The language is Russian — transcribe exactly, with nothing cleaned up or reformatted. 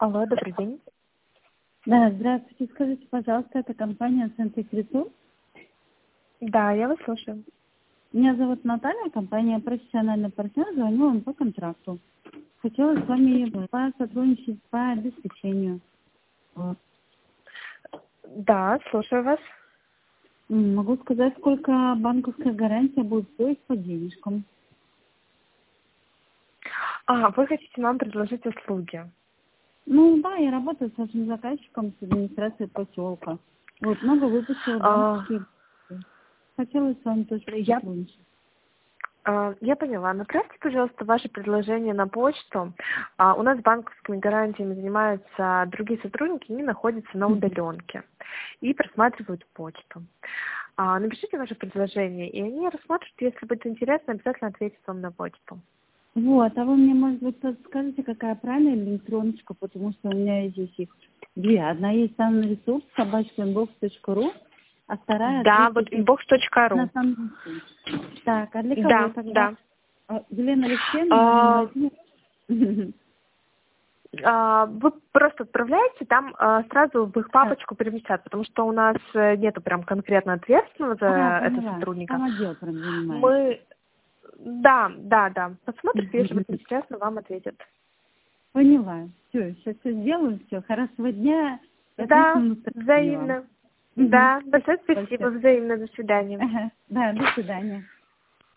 Алло, добрый день. Да, здравствуйте. Скажите, пожалуйста, это компания Сантехрису? Да, я вас слушаю. Меня зовут Наталья, компания «Профессиональный партнер», звоню вам по контракту. Хотела с вами сотрудничать по обеспечению. Вот. Да, слушаю вас. М, Могу сказать, сколько банковская гарантия будет стоить по денежкам. А, вы хотите нам предложить услуги? Ну да, я работаю с вашим заказчиком, с администрацией поселка. Вот, много выпустила А, банковские. Хотела с вами тоже я, сотрудничать. а, я поняла. Направьте, пожалуйста, ваше предложение на почту. А, у нас банковскими гарантиями занимаются другие сотрудники, они находятся на удаленке и просматривают почту. А, напишите ваше предложение, и они рассмотрят, если будет интересно, обязательно ответят вам на почту. Вот, а вы мне, может быть, подскажете, какая правильная электроночка, потому что у меня здесь их две. Одна есть там ресурс собачка инбокс точка ру, а вторая Да, вот открытие инбокс точка на ру. самом деле. Так, а для кого Да, тогда? да. А, Елена Алексеевна, Марина А, Владимировна. А, Вы просто отправляете, там а, сразу в их Так, папочку переместят, потому что у нас э, нету прям конкретно ответственного за а, это поняла. сотрудника. Там отдел прям занимается. Мы, да, да, да, посмотрите, если будет интересно, вам ответят. Поняла. Все, сейчас все сделаю, все. Хорошего дня и Да, отличного настроения вам. взаимно. Мгм. Да, большое Спасибо спасибо, большое. взаимно, до свидания. Ага. Да, до свидания.